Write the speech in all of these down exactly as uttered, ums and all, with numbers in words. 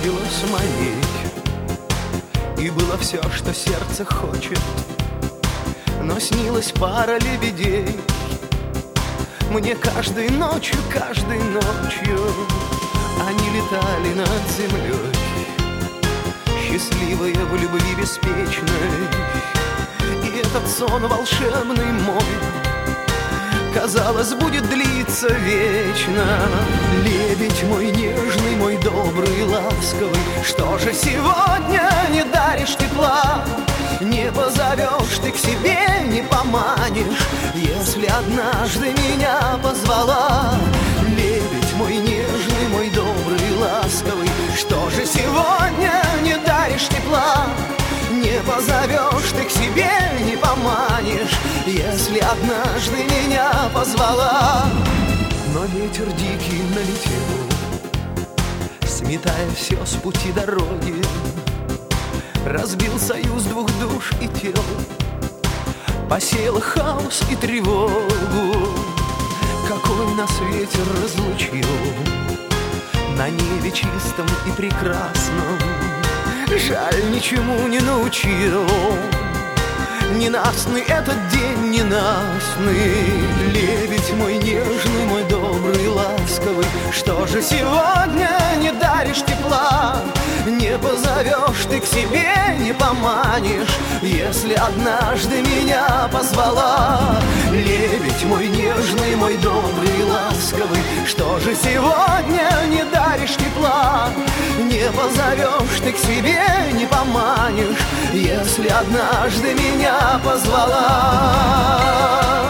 грезилось моей, и было все, что сердце хочет, но снилась пара лебедей. Мне каждой ночью, каждой ночью они летали над землей, счастливые в любви беспечной. И этот сон волшебный мой, казалось, будет длиться вечно. Лебедь мой нежный, мой добрый, ласковый, что же сегодня не даришь тепла? Не позовешь ты к себе, не поманишь, если однажды меня позвала. Лебедь мой нежный, мой добрый, ласковый, что же сегодня не даришь тепла? Не позовешь ты к себе, не поманишь, если однажды меня позвала. Но ветер дикий налетел, сметая все с пути дороги, разбил союз двух душ и тел, посеял хаос и тревогу. Какой нас ветер разлучил на небе чистом и прекрасном, жаль, ничему не научил. Ненастный этот день, ненастный. Лебедь мой нежный, мой добрый, ласковый, что же сегодня не даришь тепла? Не позовешь ты к себе, не поманишь, если однажды меня позвала. Лебедь мой нежный, мой добрый, ласковый, что же сегодня не даришь тепла? Не позовешь ты к себе, не поманишь, если однажды меня позвала.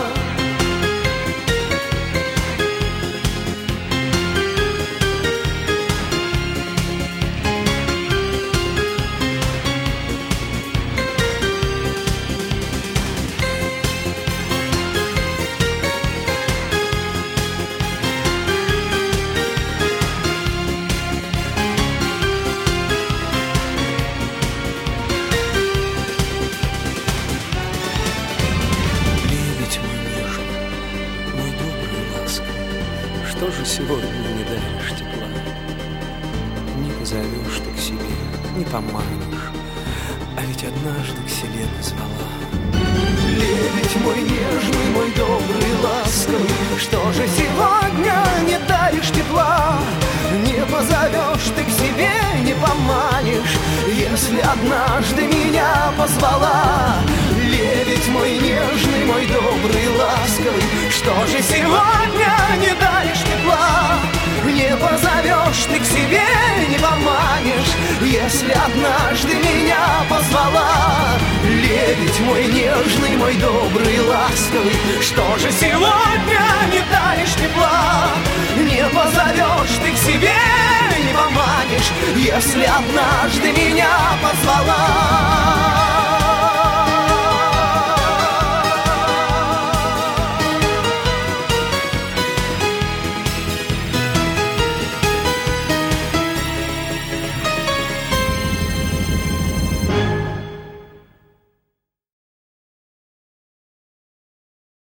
Что же сегодня не даришь тепла? Не позовешь ты к себе, не поманишь, а ведь однажды к себе позвала. Лебедь мой нежный, мой добрый, ласковый, что же сегодня не даришь тепла? Не позовешь ты к себе, не поманишь, если однажды меня позвала. Лебедь мой нежный, мой добрый, ласковый, что же сегодня не даришь тепла? Не позовешь ты к себе, не поманишь, если однажды меня позвала. Лебедь мой нежный, мой добрый, ласковый, что же сегодня не даришь тепла? Не позовешь ты к себе, не поманишь, если однажды меня позвала.